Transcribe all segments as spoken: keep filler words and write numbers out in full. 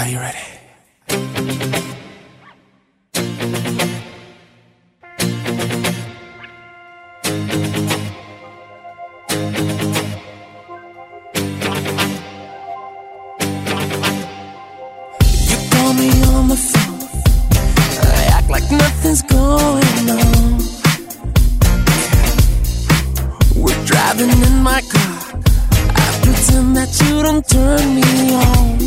Are you ready? You call me on the phone, I act like nothing's going on. We're driving in my car, I pretend that you don't turn me on.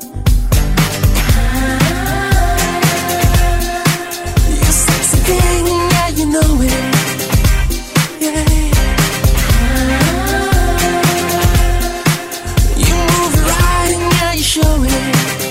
You sexy thing, yeah, you know it. Yeah. You move right, yeah, you show it.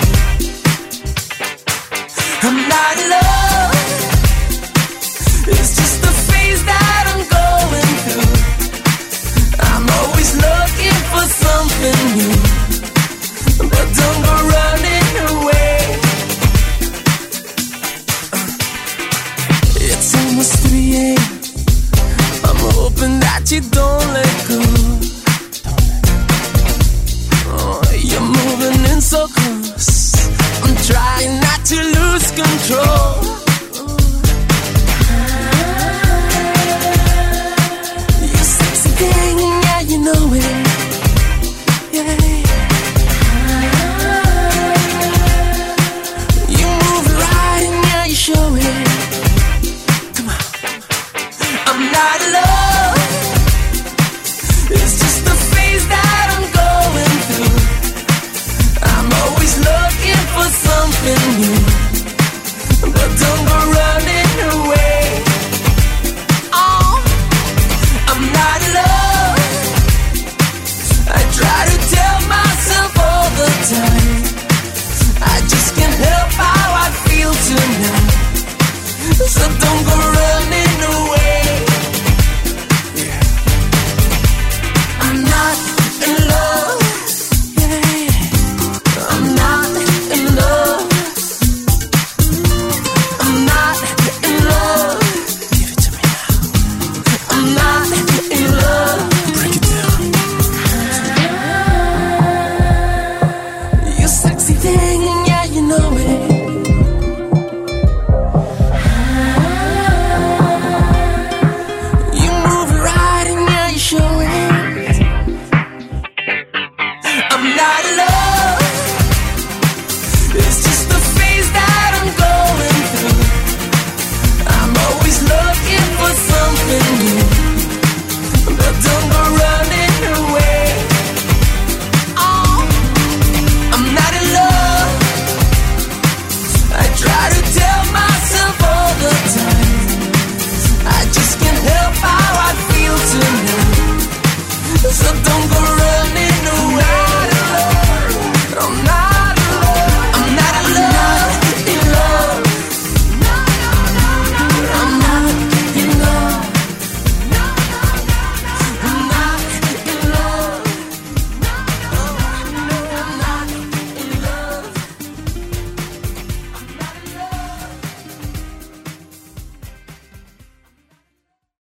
I'm not in love, it's just the phase that I'm going through. I'm always looking for something new, but don't go running away. uh, It's almost three a.m. I'm hoping that you don't let go. Oh, you're moving in so close, I'm trying not to lose control. You sexy thing, yeah, you know it. Yeah. You move right, yeah, you show it. Come on. I'm not in love, it's just the phase that I'm going through. I'm always looking for something new,